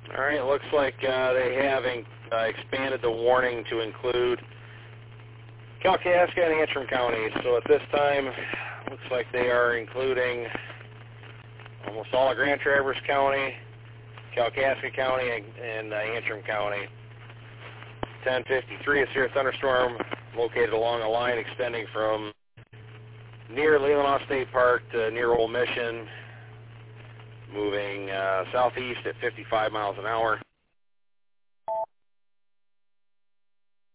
All right, it looks like they have expanded the warning to include Kalkaska and Antrim counties. So at this time, looks like they are including almost all of Grand Traverse County, Kalkaska County, and Antrim County. 10:53, a severe thunderstorm located along a line extending from near Leelanau State Park to near Old Mission, moving southeast at 55 miles an hour.